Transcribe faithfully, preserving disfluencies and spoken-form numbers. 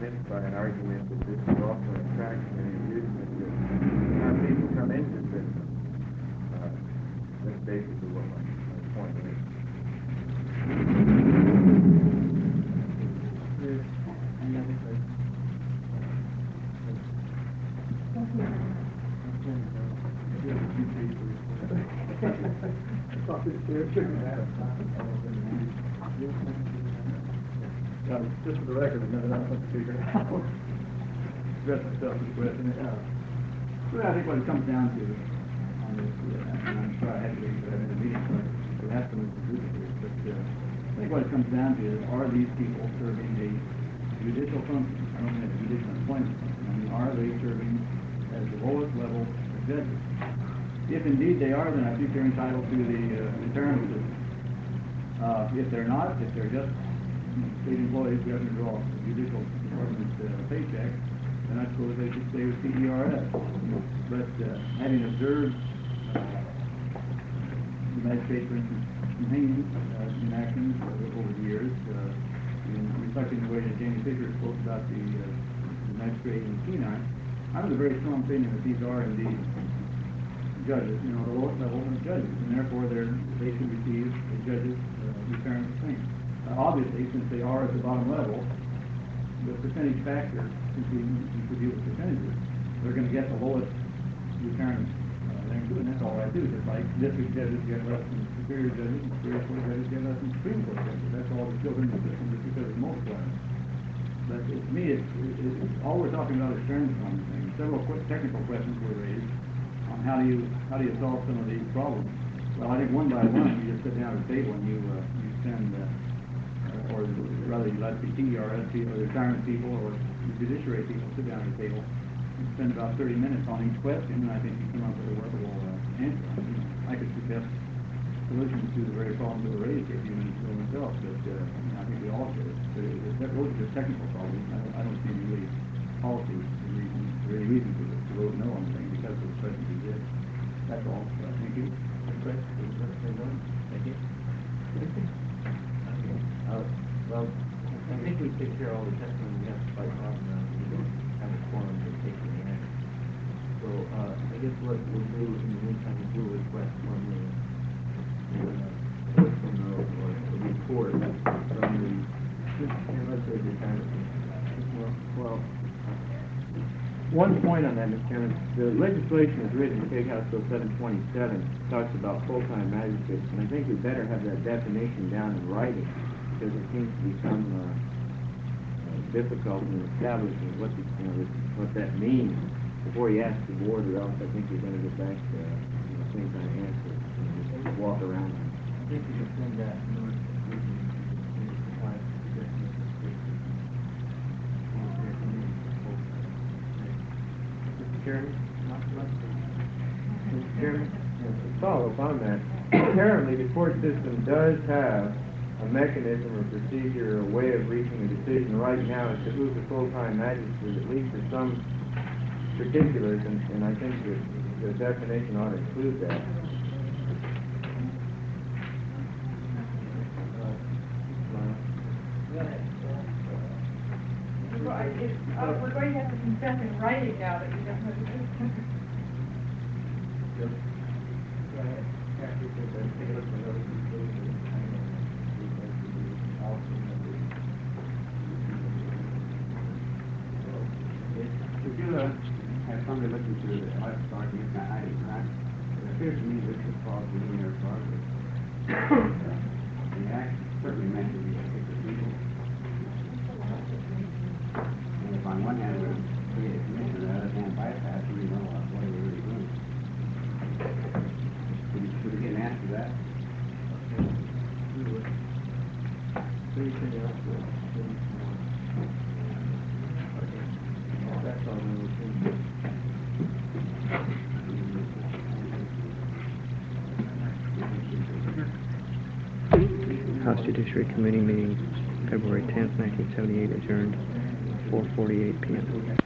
meant by an argument that this is also an attraction and inducement that have people come into the system. Uh, that's basically what my, my point is. Any other questions? Uh, just for the record, I don't want to figure it out. Address myself to the question. Uh, well, I think what it comes down to on this, uh, and I'm sure I had to read that in the meeting, so I asked them to do this, but uh, I think what it comes down to is, are these people serving a judicial function? I don't mean a judicial employment function. I mean, are they serving as the lowest level of judges? If indeed they are, then I think they're entitled to the uh, retirement system. Uh, if they're not, if they're just state employees who happen to draw judicial department uh, paycheck, then I suppose they should stay with P E R S. But uh, having observed uh, the magistrate, for instance, Haney uh, in action uh, over the years, uh, in reflecting the way that Jamie Fisher spoke about the, uh, the magistrate in Kenai, I have a very strong opinion that these are indeed judges, you know, the lowest level of judges, and therefore they're, they should receive a judge's uh, return of things. Uh, obviously, since they are at the bottom level, the percentage factor, since we, we could deal with percentages, they're going to get the lowest return uh, thing too, and that's all right too. Just like district judges get less than superior judges, and superior court judges get less than Supreme Court judges. That's all the children in the system just because it's multiplied. But it, to me, it's, it, it, all we're talking about is fairness on this thing. Several quick technical questions were raised on how do you how do you solve some of these problems. Well, I think one by one, you just sit down at the table and you uh, you send. Uh, or rather you let the P E R S people, the retirement people, or the judiciary people sit down at the table and spend about thirty minutes on each question, and I think you come up with a workable uh, answer. I, mean, I could suggest solutions to the very problems that were raised here a few minutes ago myself, but uh, you know, I think we all could. But it, it, those are just technical problems. I don't, I don't see any really policy reason, really reason to, to vote no on the thing because of the present exist. That's all. Uh, thank you. Thank you. Thank you. Uh, well, I think we take care of all the testimony we have to fight off now. We don't have a forum to take any action. So uh, I guess what we'll do in the meantime is we'll request from the uh, from the, or the report from the let's say retirement. Well, well, one point on that, Mister Chairman, the legislation is written in State House Bill seven twenty-seven talks about full-time magistrates, and I think we better have that definition down in writing, because it seems to be some uh, uh, difficult in establishing what the, you know, this, what that means before you ask the board, or else I think you're going to get back to uh, you know, same kind of answer. You know, just walk around. I think you can send that notice to the supply suggestions to state. Mister Chairman? Not much. Mister Chairman? To follow up on that, apparently the court system does have a mechanism or procedure or way of reaching a decision right now as to who's a full-time magistrate, at least for some particulars, and, and I think that the definition ought to include that. Uh, we're going to have to consent in writing now that you don't have to do it. Go ahead. After you take a look at those, If you uh, have somebody listen to the last argument, I, I, it appears to me this is probably in their progress. The act certainly meant to be a people. And if on one hand we're creating a commission, on the other hand bypass, we know what we're really doing. Could you, could you get an answer to that? anything else? That's all we will do. House Judiciary Committee meeting February tenth, nineteen seventy-eight adjourned, four forty-eight p m